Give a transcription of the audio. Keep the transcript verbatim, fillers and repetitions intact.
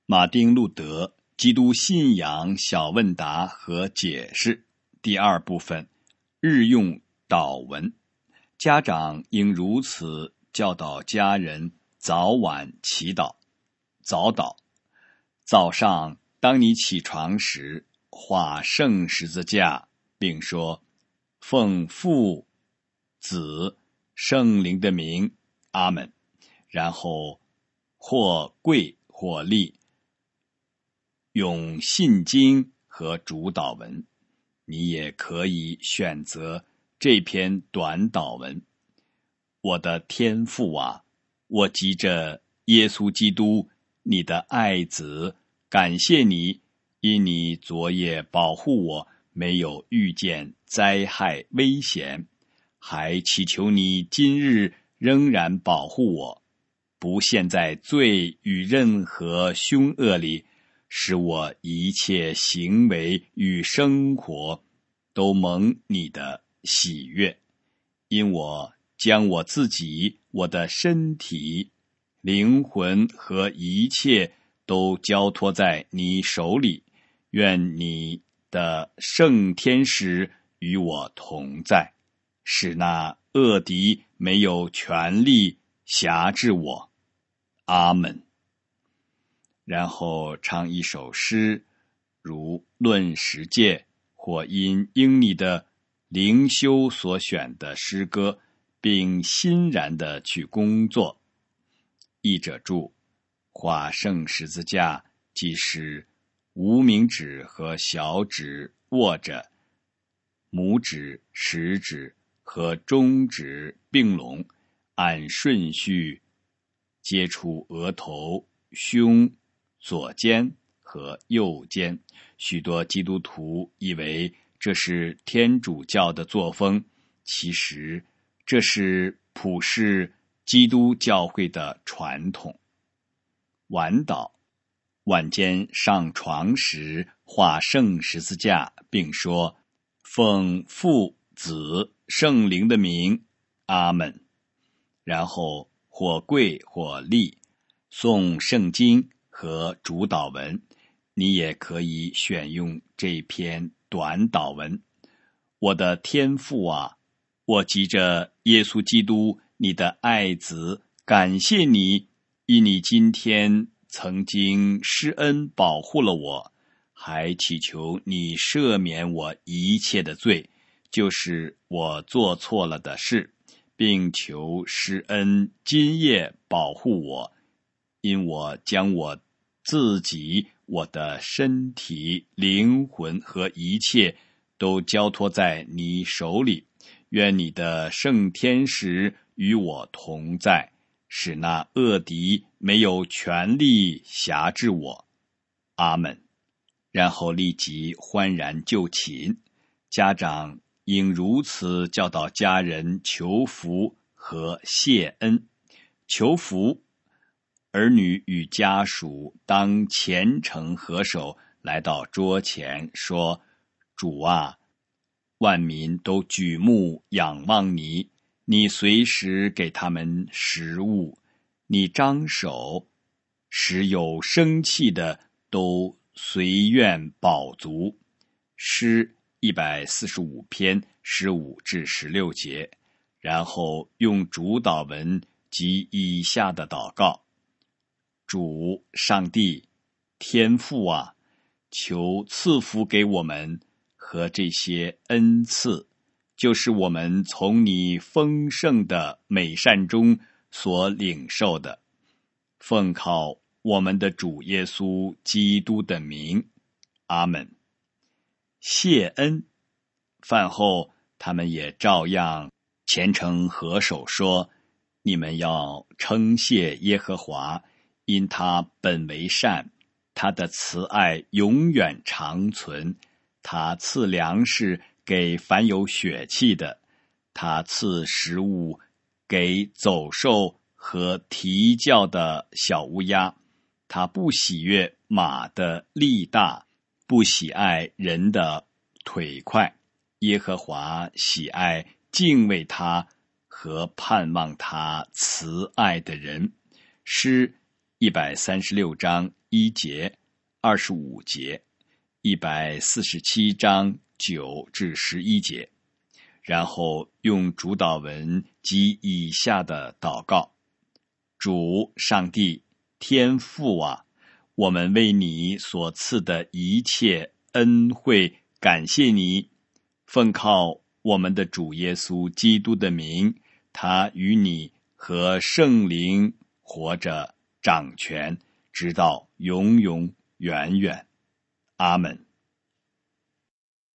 马丁路德基督信仰小问答和解释第二部分，日用祷文。家长应如此教导家人早晚祈祷。早祷，早上当你起床时，画圣十字架，并说奉父、子、圣灵的名，阿们。然后或跪或立，用信经和主祷文。你也可以选择这篇短祷文。我的天父啊，我急着耶稣基督，你的爱子，感谢你，因你昨夜保护我，没有遇见灾害危险，还祈求你今日仍然保护我，不陷在罪与任何凶恶里，使我一切行为与生活都蒙你的喜悦。因我将我自己、我的身体、灵魂和一切都交托在你手里，愿你的圣天使与我同在，使那恶敌没有权力辖制我。阿们。然后唱一首诗，如论十诫，或因应你的灵修所选的诗歌，并欣然地去工作。译者注：画圣十字架，即是无名指和小指握着，拇指、食指和中指并拢，按顺序接触额头、胸、左肩和右肩。许多基督徒以为这是天主教的作风，其实这是普世基督教会的传统。晚祷，晚间上床时画圣十字架，并说奉父、子、圣灵的名，阿们。然后或跪或立，诵圣经和主祷文。你也可以选用这篇短祷文。我的天父啊，我急着耶稣基督，你的爱子，感谢你，因你今天曾经施恩保护了我，还祈求你赦免我一切的罪，就是我做错了的事，并求施恩今夜保护我，因我将我自己、我的身体、灵魂和一切都交托在你手里。愿你的圣天使与我同在，使那恶敌没有权力辖制我。阿们。然后立即欢然就寝。家长应如此教导家人求福和谢恩。求福，儿女与家属当虔诚合手来到桌前，说：主啊，万民都举目仰望你，你随时给他们食物，你张手，使有生气的都随愿饱足。诗一百四十五篇十五至十六节。然后用主祷文及以下的祷告：主上帝天父啊，求赐福给我们和这些恩赐，就是我们从你丰盛的美善中所领受的，奉靠我们的主耶稣基督的名，阿们。谢恩，饭后他们也照样虔诚合手说：你们要称谢耶和华，因他本为善，他的慈爱永远长存。他赐粮食给凡有血气的，他赐食物给走兽和啼叫的小乌鸦。他不喜悦马的力大，不喜爱人的腿快。耶和华喜爱敬畏他和盼望他慈爱的人。诗一百三十六章一节、二十五节、一百四十七章九至十一节，然后用主祷文及以下的祷告：主上帝天父啊，我们为你所赐的一切恩惠感谢你，奉靠我们的主耶稣基督的名，他与你和圣灵活着掌权，直到永永远远。阿们。